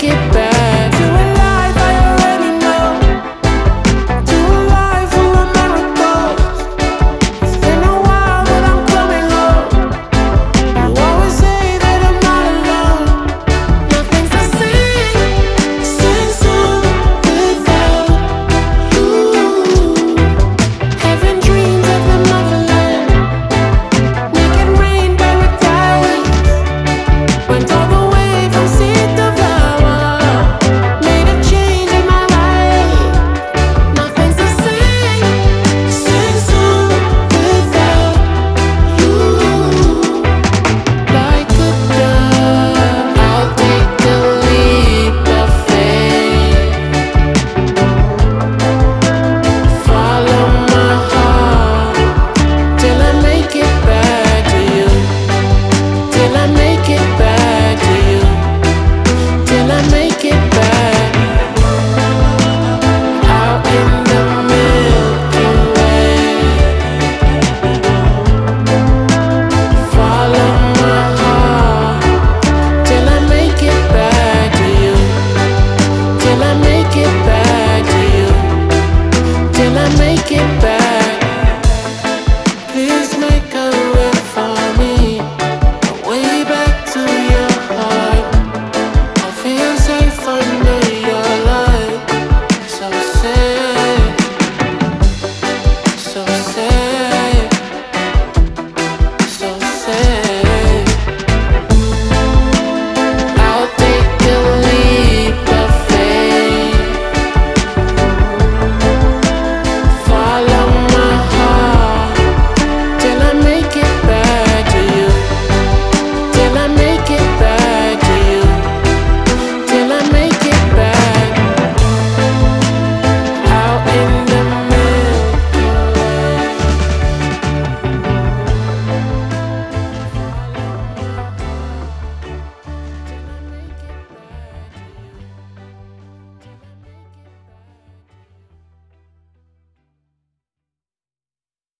it back to a life I already know, to a life full of miracles. It's been a while, but I'm coming home. You always say that I'm not alone. Nothing's the same since I'm without you. Having dreams of the motherland, making rain paradise. Went all the way from seed to flower, made a change in my life. Nothing's the same since I'm without you. Like a dove, I'll take a leap of faith. Follow my heart till I make it back to you. Till I make it back to you. Till I make